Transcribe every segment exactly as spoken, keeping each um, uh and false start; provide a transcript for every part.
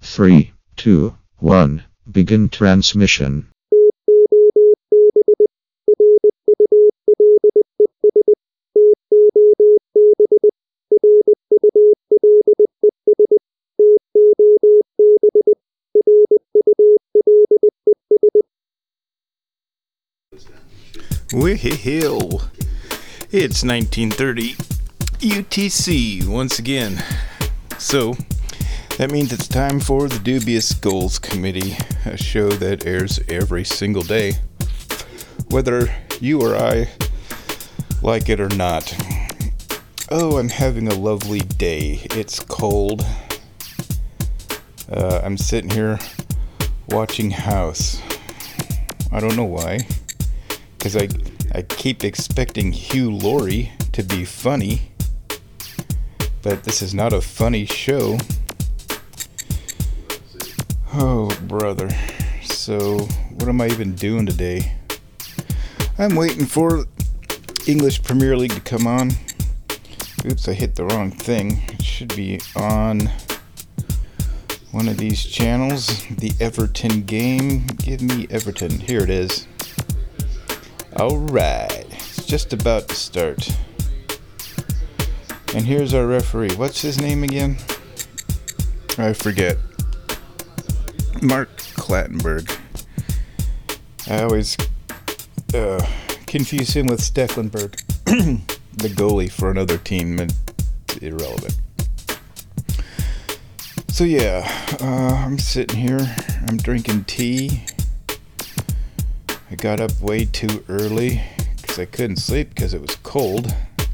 Three, two, one. Begin transmission. Well, it's nineteen thirty U T C once again. So, that means it's time for the Dubious Goals Committee, a show that airs every single day, whether you or I like it or not. Oh, I'm having a lovely day. It's cold. Uh, I'm sitting here watching House. I don't know why. Because I, I keep expecting Hugh Laurie to be funny. But this is not a funny show. Oh, brother. So, what am I even doing today? I'm waiting for English Premier League to come on. Oops, I hit the wrong thing. It should be on one of these channels. The Everton game. Give me Everton. Here it is. Alright, it's just about to start. And here's our referee. What's his name again? I forget. Mark Clattenburg. I always uh, confuse him with Stecklenburg, the goalie for another team. It's irrelevant. So yeah, uh, I'm sitting here. I'm drinking tea. I got up way too early because I couldn't sleep because it was cold.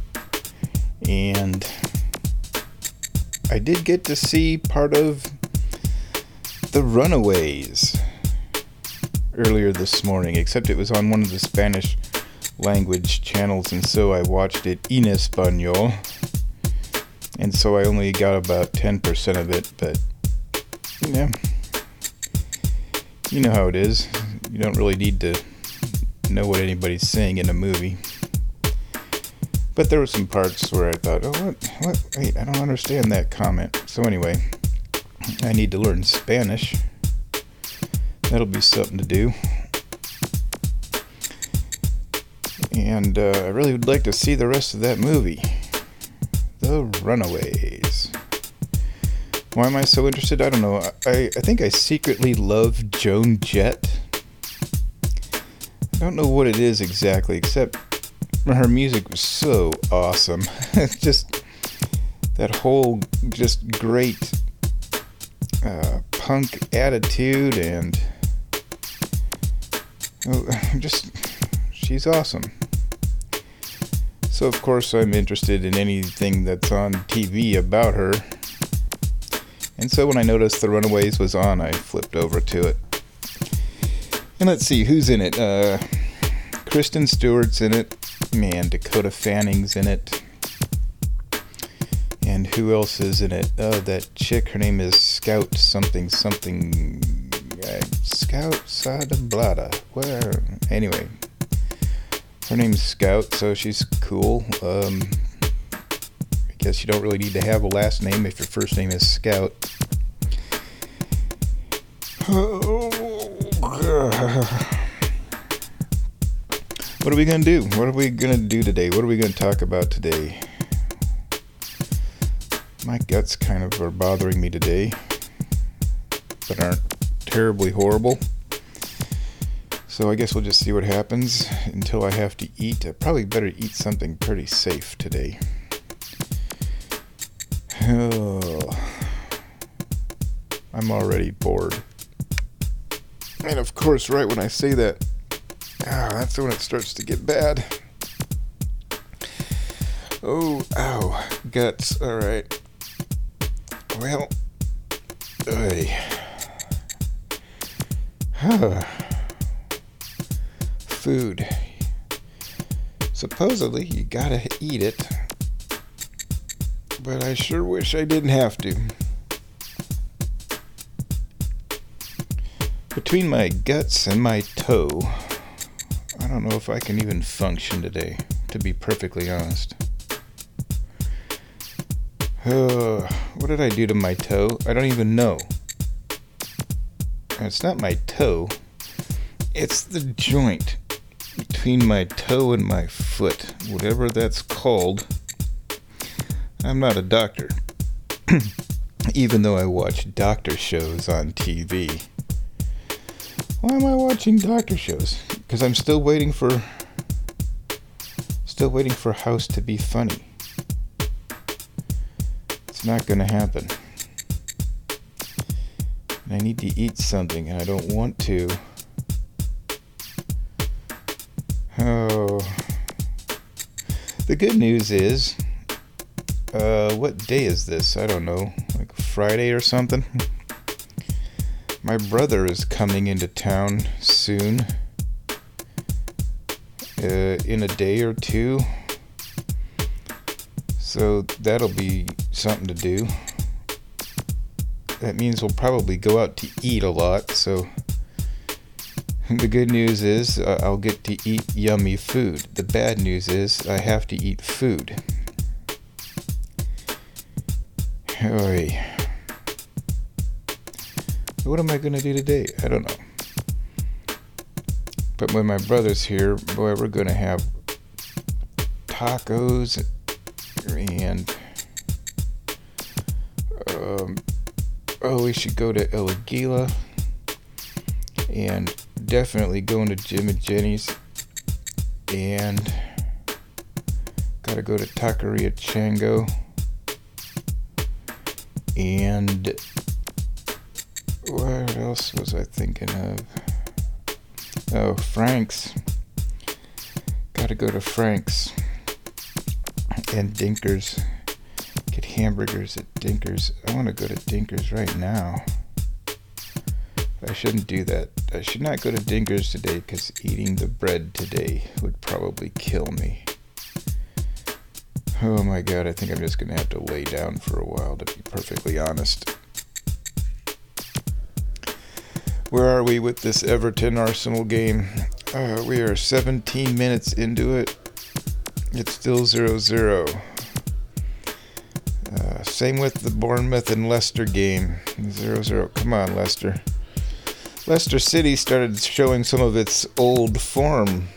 And I did get to see part of The Runaways earlier this morning, except it was on one of the Spanish language channels, and so I watched it en español. And so I only got about ten percent of it, but yeah, you know how it is. You don't really need to know what anybody's saying in a movie. But there were some parts where I thought, oh, what, what, wait, I don't understand that comment. So anyway, I need to learn Spanish. That'll be something to do. And uh, I really would like to see the rest of that movie. The Runaways. Why am I so interested? I don't know. I, I think I secretly love Joan Jett. I don't know what it is exactly, except her music was so awesome. It's just that whole just great uh, punk attitude, and oh, just she's awesome. So of course I'm interested in anything that's on T V about her. And so when I noticed The Runaways was on, I flipped over to it. And let's see, who's in it? Uh, Kristen Stewart's in it. Man, Dakota Fanning's in it. And who else is in it? Oh, that chick, her name is Scout something something. Uh, Scout Sada Blada. Where? Anyway. Her name's Scout, so she's cool. Um, I guess you don't really need to have a last name if your first name is Scout. What are we going to do? What are we going to do today? What are we going to talk about today? My guts kind of are bothering me today, but aren't terribly horrible. So I guess we'll just see what happens until I have to eat. I probably better eat something pretty safe today. Oh, I'm already bored. And of course, right when I say that, ah, that's when it starts to get bad. Oh, ow, guts. All right. Well, oy. Huh. Food. Supposedly, you gotta eat it. But I sure wish I didn't have to. Between my guts and my toe, I don't know if I can even function today, to be perfectly honest. Uh, what did I do to my toe? I don't even know. It's not my toe. It's the joint between my toe and my foot. Whatever that's called. I'm not a doctor. Even though I watch doctor shows on T V. Why am I watching doctor shows? Because I'm still waiting for... Still waiting for House to be funny. It's not going to happen. And I need to eat something, and I don't want to. Oh. The good news is, uh, what day is this? I don't know, like Friday or something? My brother is coming into town soon. Uh, in a day or two. So that'll be something to do. That means we'll probably go out to eat a lot, so the good news is uh, I'll get to eat yummy food. The bad news is I have to eat food. Oy. What am I going to do today? I don't know. But when my brother's here, boy, we're going to have tacos and... Um, oh, we should go to El Aguila. And definitely going to Jim and Jenny's. And gotta go to Taqueria Chango. And what else was I thinking of? Oh, Frank's. Gotta go to Frank's. And Dinkers. Get hamburgers at Dinkers. I want to go to Dinkers right now. I shouldn't do that. I should not go to Dinkers today because eating the bread today would probably kill me. Oh my god, I think I'm just going to have to lay down for a while, to be perfectly honest. Where are we with this Everton-Arsenal game? Uh, we are seventeen minutes into it. It's still zero zero. Uh, same with the Bournemouth and Leicester game. zero zero. Come on, Leicester. Leicester City started showing some of its old form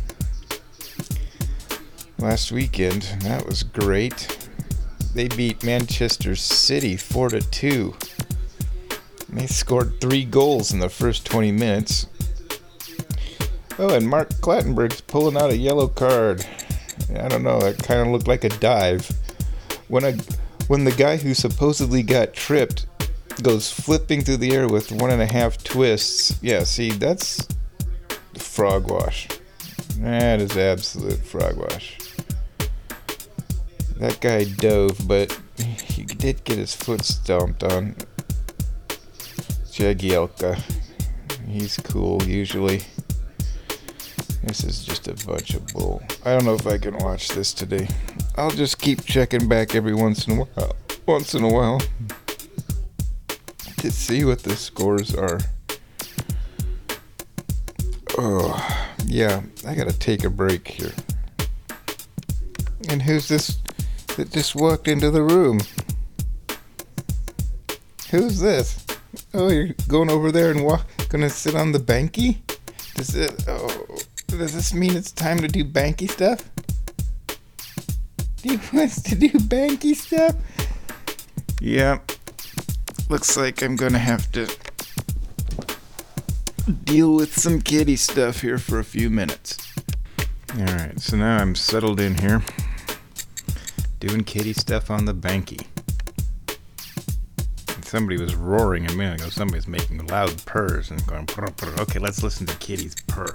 last weekend. That was great. They beat Manchester City four to two. They scored three goals in the first twenty minutes. Oh, and Mark Clattenburg's pulling out a yellow card. I don't know, it kind of looked like a dive. When a when the guy who supposedly got tripped goes flipping through the air with one and a half twists. Yeah, see, that's frog wash. That is absolute frog wash. That guy dove, but he did get his foot stomped on. Jagielka. He's cool, usually. This is just a bunch of bull. I don't know if I can watch this today. I'll just keep checking back every once in a while. Once in a while. To see what the scores are. Oh, yeah. I gotta take a break here. And who's this that just walked into the room? Who's this? Oh, you're going over there and walk, gonna sit on the banky? Does it? Oh, does this mean it's time to do banky stuff? Do you want to do banky stuff? Yeah. Looks like I'm gonna have to deal with some kitty stuff here for a few minutes. Alright, so now I'm settled in here, doing kitty stuff on the banky. And somebody was roaring a minute ago. Somebody's making loud purrs and going, purr, purr. Okay, let's listen to kitties purr.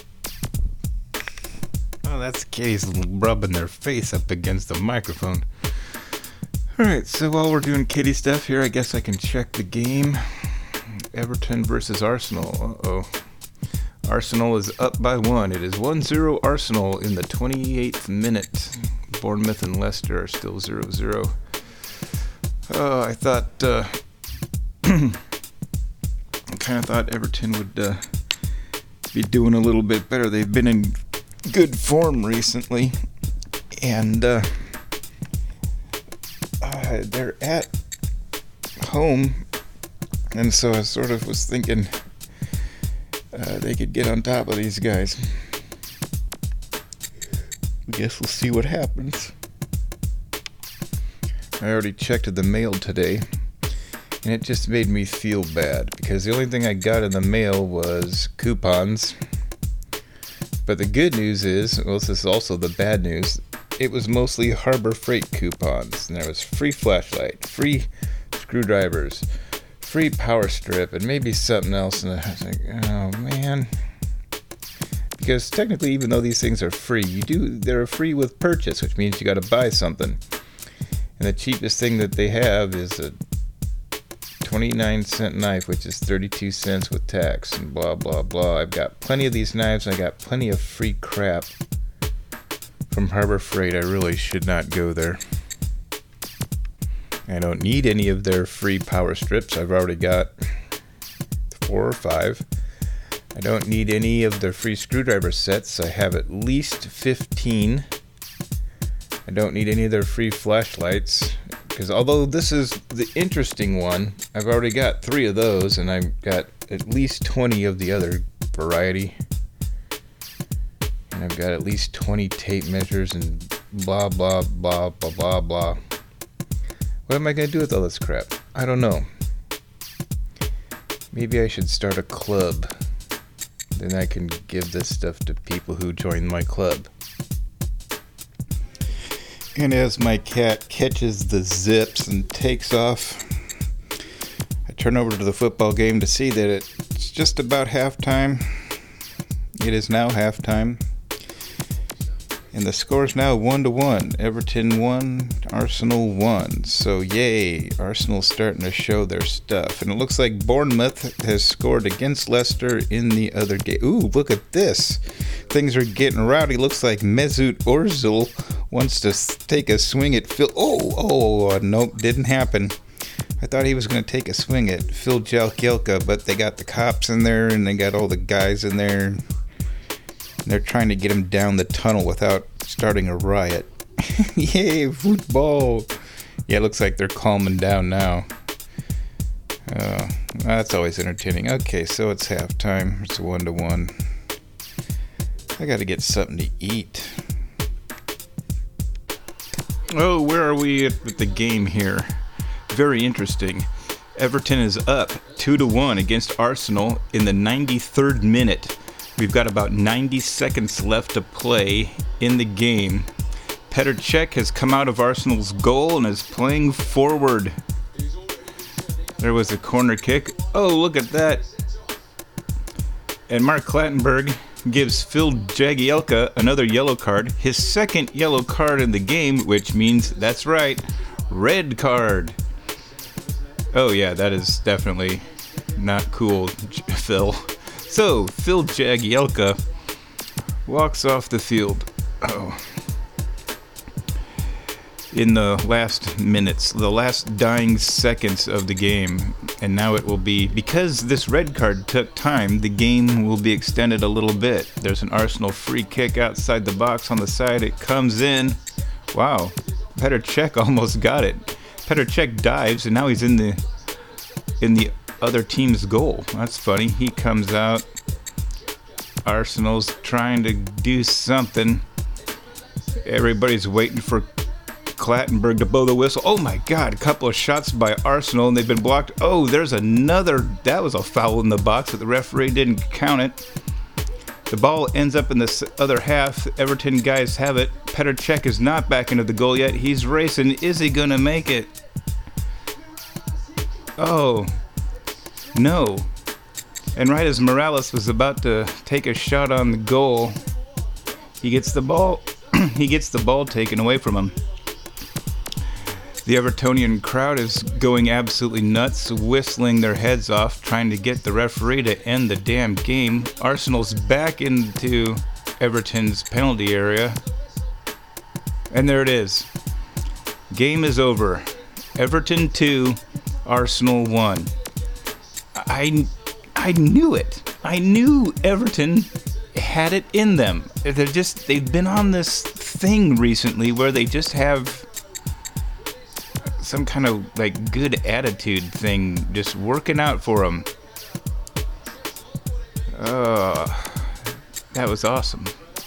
Oh, that's kitties rubbing their face up against the microphone. Alright, so while we're doing kitty stuff here, I guess I can check the game. Everton versus Arsenal. Uh-oh. Arsenal is up by one. It is one zero Arsenal in the twenty-eighth minute. Bournemouth and Leicester are still zero zero. Oh, I thought, uh... I kind of thought Everton would, uh, be doing a little bit better. They've been in good form recently. And, uh... Uh, they're at home And so I sort of was thinking uh, they could get on top of these guys. I guess we'll see what happens. I already checked the mail today, and it just made me feel bad because the only thing I got in the mail was coupons. But the good news is, well, this is also the bad news, it was mostly Harbor Freight coupons. And there was free flashlight, free screwdrivers, free power strip, and maybe something else. And I was like, oh man. Because technically, even though these things are free, you do they're free with purchase, which means you got to buy something. And the cheapest thing that they have is a twenty-nine cent knife, which is thirty-two cents with tax, and blah blah blah. I've got plenty of these knives, and I got plenty of free crap from Harbor Freight. I really should not go there. I don't need any of their free power strips. I've already got four or five. I don't need any of their free screwdriver sets. I have at least fifteen. I don't need any of their free flashlights, because although this is the interesting one, I've already got three of those, and I've got at least twenty of the other variety. And I've got at least twenty tape measures and blah, blah, blah, blah, blah, blah. What am I going to do with all this crap? I don't know. Maybe I should start a club. Then I can give this stuff to people who join my club. And as my cat catches the zips and takes off, I turn over to the football game to see that it's just about halftime. It is now halftime. And the score's now one to one. Everton one, Arsenal one. So yay, Arsenal's starting to show their stuff. And it looks like Bournemouth has scored against Leicester in the other game. Ooh, look at this. Things are getting rowdy. Looks like Mesut Ozil wants to take a swing at Phil. Oh, oh, nope, didn't happen. I thought he was going to take a swing at Phil Jagielka, but they got the cops in there and they got all the guys in there. And they're trying to get him down the tunnel without starting a riot. Yay, football. Yeah, it looks like they're calming down now. Uh, that's always entertaining. Okay, so it's halftime. It's one to one. I got to get something to eat. Oh, where are we at with the game here? Very interesting. Everton is up two to one against Arsenal in the ninety-third minute. We've got about ninety seconds left to play in the game. Petr Cech has come out of Arsenal's goal and is playing forward. There was a corner kick. Oh, look at that. And Mark Clattenburg gives Phil Jagielka another yellow card. His second yellow card in the game, which means, that's right, red card. Oh yeah, that is definitely not cool, Phil. So, Phil Jagielka walks off the field. Oh. In the last minutes, the last dying seconds of the game. And now it will be, because this red card took time, the game will be extended a little bit. There's an Arsenal free kick outside the box on the side. It comes in. Wow. Petr Cech almost got it. Petr Cech dives, and now he's in the in the other team's goal. That's funny. He comes out. Arsenal's trying to do something. Everybody's waiting for Clattenburg to blow the whistle. Oh my god, a couple of shots by Arsenal and they've been blocked. Oh, there's another. That was a foul in the box, but the referee didn't count it. The ball ends up in the other half. Everton guys have it. Petr Cech is not back into the goal yet. He's racing. Is he gonna make it? Oh no. And right as Morales was about to take a shot on the goal, he gets the ball he gets the ball taken away from him. The Evertonian crowd is going absolutely nuts, whistling their heads off, trying to get the referee to end the damn game. Arsenal's back into Everton's penalty area. And there it is. Game is over. Everton two, Arsenal one. I, I knew it. I knew Everton had it in them. They're just, they've been on this thing recently where they just have some kind of like good attitude thing just working out for him. Oh, that was awesome.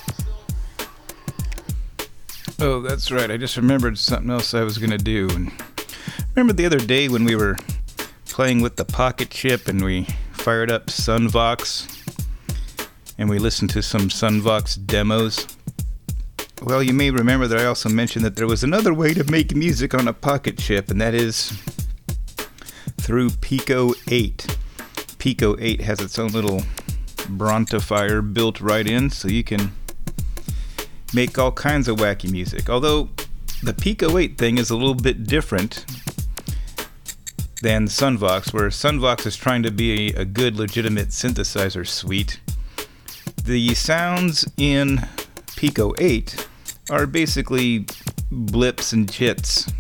Oh, that's right. I just remembered something else I was going to do. And remember the other day when we were playing with the Pocket Chip and we fired up Sunvox and we listened to some Sunvox demos? Well, you may remember that I also mentioned that there was another way to make music on a Pocket Chip, and that is through Pico eight. Pico eight has its own little Brontifier built right in, so you can make all kinds of wacky music. Although the Pico eight thing is a little bit different than Sunvox, where Sunvox is trying to be a good, legitimate synthesizer suite. The sounds in Pico eight are basically blips and chits.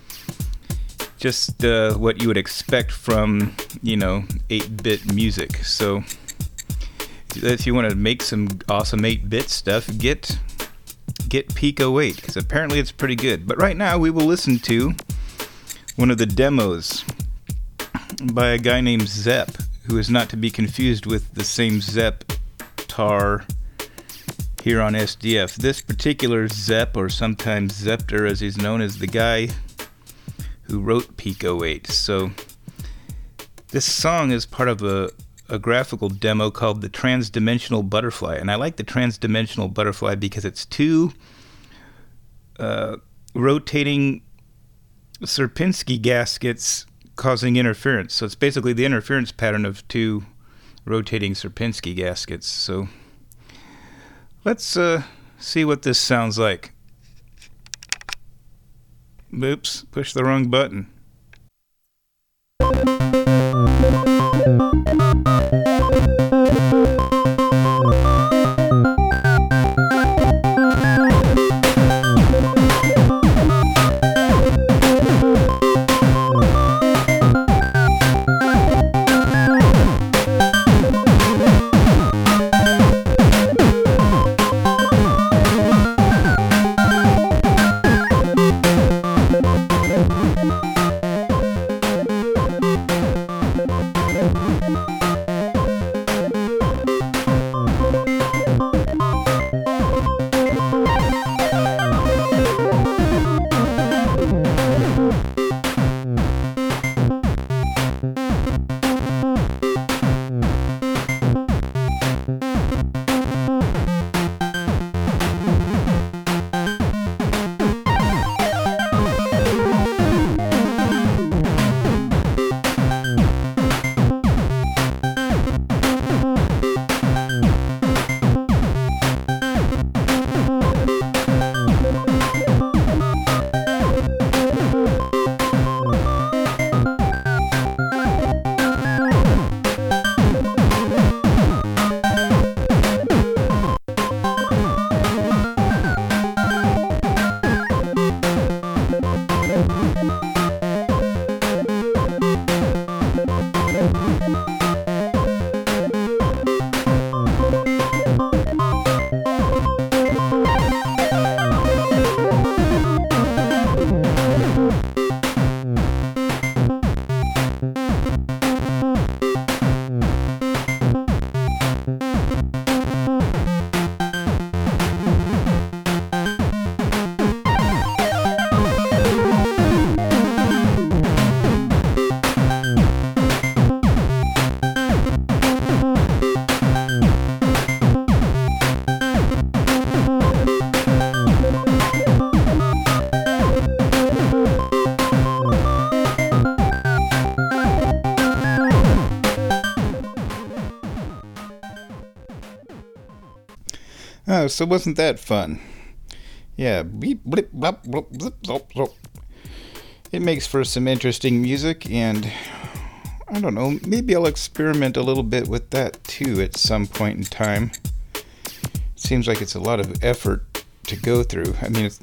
Just uh, what you would expect from, you know, eight-bit music. So if you want to make some awesome eight-bit stuff, get get Pico eight, because apparently it's pretty good. But right now we will listen to one of the demos by a guy named Zepp, who is not to be confused with the same Zepp Tar here on S D F. This particular Zepp, or sometimes Zepter as he's known, is the guy who wrote Pico eight. So this song is part of a, a graphical demo called the Transdimensional Butterfly. And I like the Transdimensional Butterfly because it's two uh, rotating Sierpinski gaskets causing interference. So it's basically the interference pattern of two rotating Sierpinski gaskets. So let's uh, see what this sounds like. Oops, push the wrong button. Oh, so wasn't that fun? Yeah, beep, blip, blop, blop, blip, blop, blop. It makes for some interesting music, and I don't know, maybe I'll experiment a little bit with that too at some point in time. It seems like it's a lot of effort to go through. I mean, it's,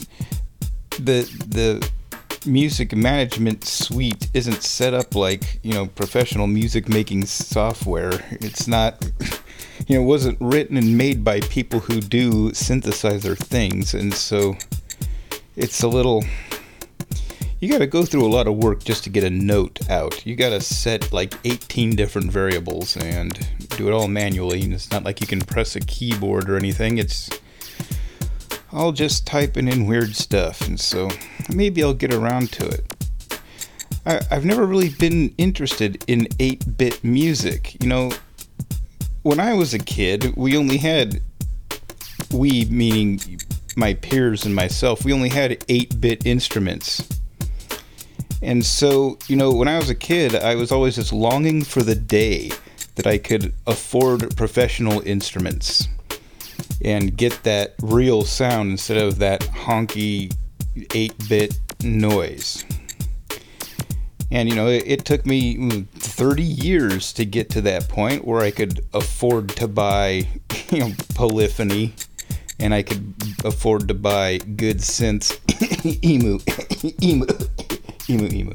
the the music management suite isn't set up like, you know, professional music making software. It's not, you know, it wasn't written and made by people who do synthesizer things, and so it's a little, you got to go through a lot of work just to get a note out. You got to set like eighteen different variables and do it all manually. And it's not like you can press a keyboard or anything. It's all just typing in weird stuff. And so maybe I'll get around to it. I, I've never really been interested in eight-bit music. You know, when I was a kid, we only had, we meaning my peers and myself, we only had eight-bit instruments. And so, you know, when I was a kid, I was always just longing for the day that I could afford professional instruments and get that real sound instead of that honky eight-bit noise. And, you know, it, it took me thirty years to get to that point where I could afford to buy, you know, polyphony, and I could afford to buy good synths, emu, emu, emu, emu.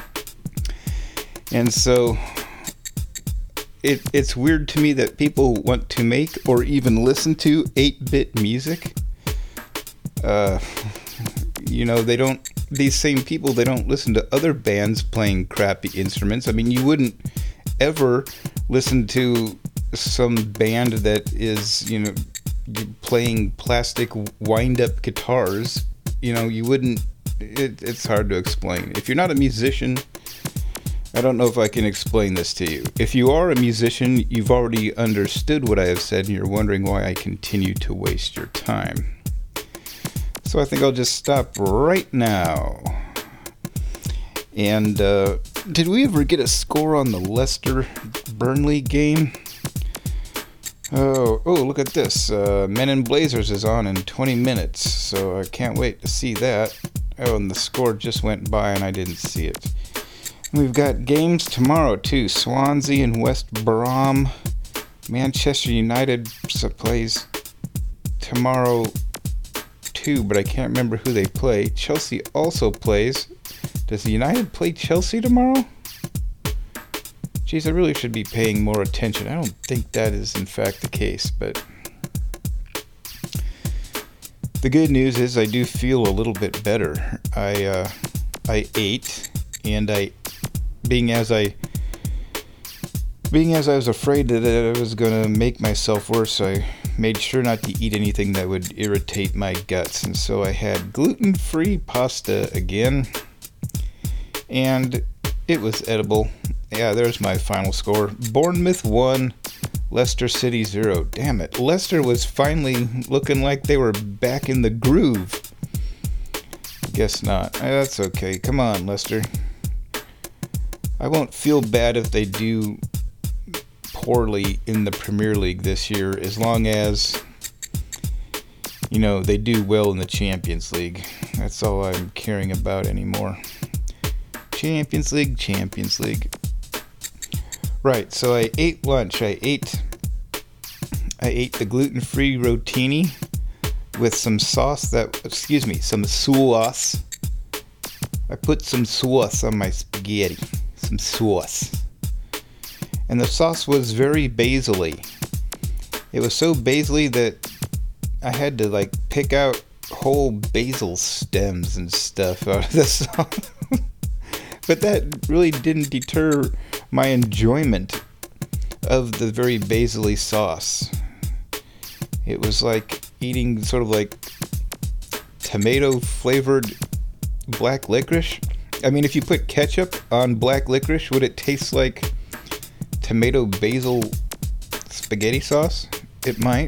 And so it it's weird to me that people want to make or even listen to eight-bit music. Uh, you know, they don't. These same people, they don't listen to other bands playing crappy instruments. I mean, you wouldn't ever listen to some band that is, you know, playing plastic wind-up guitars. You know, you wouldn't. It, it's hard to explain. If you're not a musician, I don't know if I can explain this to you. If you are a musician, you've already understood what I have said, and you're wondering why I continue to waste your time. So I think I'll just stop right now. And uh, did we ever get a score on the Leicester-Burnley game? Oh, oh, look at this. Uh, Men in Blazers is on in twenty minutes, so I can't wait to see that. Oh, and the score just went by and I didn't see it. And we've got games tomorrow, too. Swansea and West Brom. Manchester United plays tomorrow, too, but I can't remember who they play. Chelsea also plays. Does the United play Chelsea tomorrow? Geez, I really should be paying more attention. I don't think that is in fact the case, but the good news is I do feel a little bit better. I uh, I ate, and I, being as I, being as I was afraid that I was gonna make myself worse, I made sure not to eat anything that would irritate my guts, and so I had gluten-free pasta again, and it was edible. Yeah, there's my final score. Bournemouth one, Leicester City zero. Damn it, Leicester was finally looking like they were back in the groove. Guess not. That's okay. Come on, Leicester. I won't feel bad if they do poorly in the Premier League this year, as long as, you know, they do well in the Champions League. That's all I'm caring about anymore. Champions League, Champions League. Right, so I ate lunch. I ate I ate the gluten-free rotini with some sauce that, excuse me, some sauce. I put some sauce on my spaghetti. Some sauce. And the sauce was very basil-y. It was so basil-y that I had to, like, pick out whole basil stems and stuff out of the sauce. But that really didn't deter my enjoyment of the very basil-y sauce. It was like eating sort of like tomato-flavored black licorice. I mean, if you put ketchup on black licorice, would it taste like tomato basil spaghetti sauce? It might.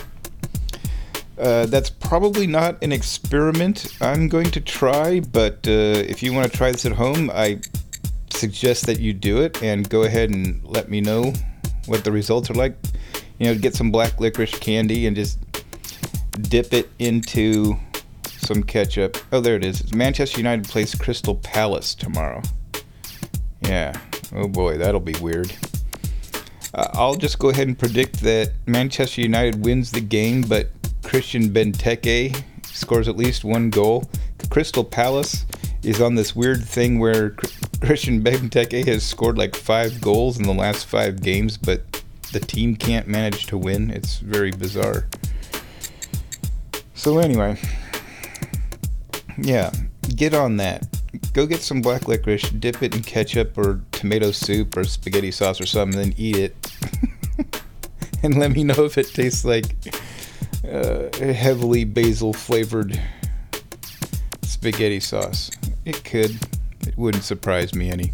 Uh, that's probably not an experiment I'm going to try, but uh, if you want to try this at home, I suggest that you do it and go ahead and let me know what the results are like. You know, get some black licorice candy and just dip it into some ketchup. Oh, there it is. Manchester United plays Crystal Palace tomorrow. Yeah. Oh boy, that'll be weird. Uh, I'll just go ahead and predict that Manchester United wins the game, but Christian Benteke scores at least one goal. Crystal Palace is on this weird thing where Christian Benteke has scored like five goals in the last five games, but the team can't manage to win. It's very bizarre. So anyway, yeah, get on that. go get some black licorice, dip it in ketchup or tomato soup or spaghetti sauce or something, and then eat it. And let me know if it tastes like uh, heavily basil flavored spaghetti sauce. It could. It wouldn't surprise me any.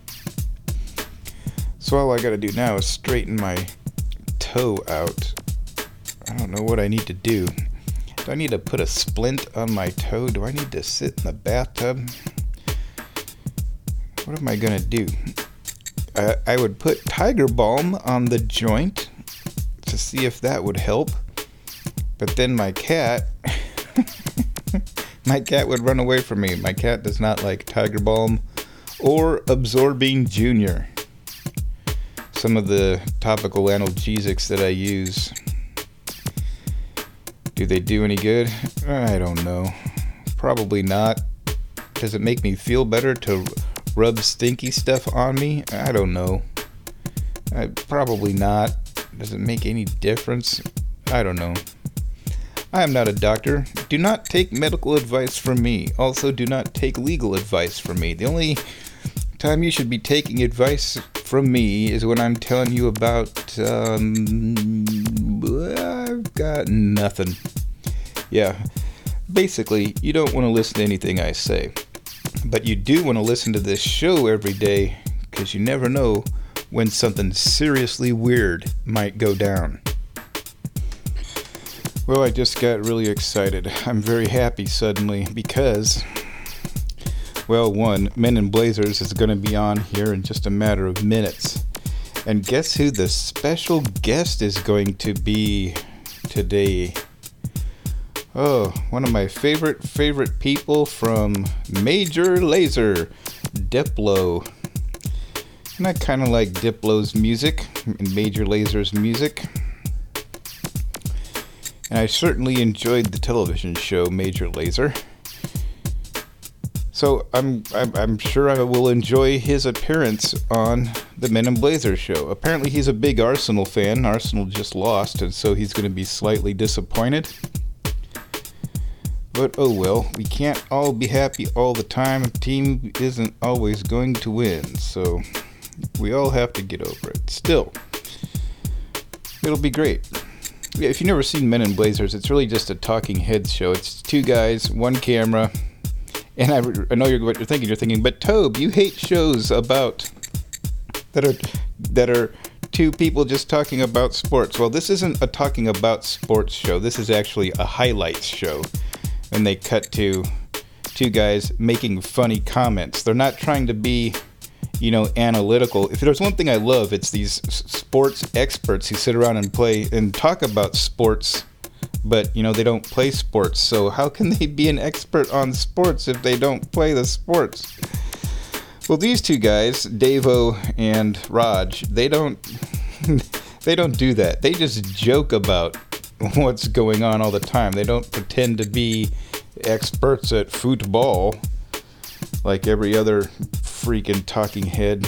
So all I gotta do now is straighten my toe out. I don't know what I need to do. Do I need to put a splint on my toe? Do I need to sit in the bathtub? What am I gonna do? Uh, I would put Tiger Balm on the joint to see if that would help. But then my cat, my cat would run away from me. My cat does not like Tiger Balm or Absorbing Junior. Some of the topical analgesics that I use. Do they do any good? I don't know. Probably not. Does it make me feel better to rub stinky stuff on me? I don't know. I, probably not. Does it make any difference? I don't know. I am not a doctor. Do not take medical advice from me. Also, do not take legal advice from me. The only time you should be taking advice from me is when I'm telling you about, um, I've got nothing. Yeah, basically, you don't want to listen to anything I say. But you do want to listen to this show every day, because you never know when something seriously weird might go down. Well, I just got really excited. I'm very happy suddenly because, well, one, Men in Blazers is going to be on here in just a matter of minutes. And guess who the special guest is going to be today? Oh, one of my favorite, favorite people from Major Lazer, Diplo. And I kind of like Diplo's music and Major Lazer's music. And I certainly enjoyed the television show Major Lazer. So I'm, I'm I'm sure I will enjoy his appearance on the Men in Blazers show. Apparently he's a big Arsenal fan. Arsenal just lost, and so he's going to be slightly disappointed. But oh well, we can't all be happy all the time. A team isn't always going to win, so we all have to get over it. Still, it'll be great. Yeah, if you've never seen Men in Blazers, it's really just a talking heads show. It's two guys, one camera, and I, I know you're what you're thinking. You're thinking, but Tobe, you hate shows about that are that are two people just talking about sports. Well, this isn't a talking about sports show. This is actually a highlights show, and they cut to two guys making funny comments. They're not trying to be, you know, analytical. If there's one thing I love, it's these sports experts who sit around and play and talk about sports, but, you know, they don't play sports. So how can they be an expert on sports if they don't play the sports? Well, these two guys, Davo and Raj, they don't they don't do that. They just joke about what's going on all the time. They don't pretend to be experts at football like every other freaking talking head.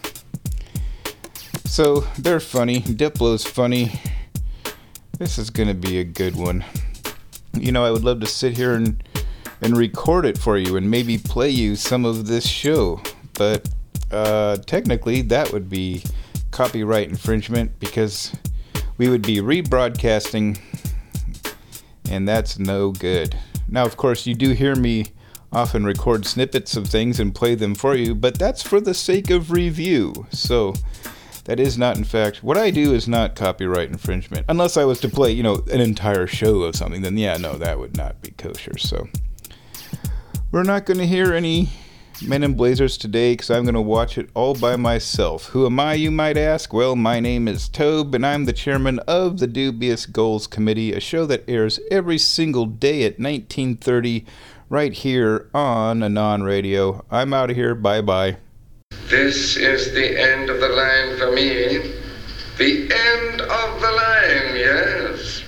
So they're funny. Diplo's funny. This is gonna be a good one. You know, I would love to sit here and and record it for you and maybe play you some of this show, but uh, technically that would be copyright infringement because we would be rebroadcasting, and that's no good. Now, of course, you do hear me often record snippets of things and play them for you, but that's for the sake of review. So that is not, in fact, what I do is not copyright infringement. Unless I was to play, you know, an entire show of something, then yeah, no, that would not be kosher. So we're not going to hear any Men in Blazers today because I'm going to watch it all by myself. Who am I, you might ask? Well, my name is Tobe, and I'm the chairman of the Dubious Goals Committee, a show that airs every single day at nineteen thirty right here on Anon Radio. I'm out of here. Bye-bye. This is the end of the line for me. The end of the line, yes.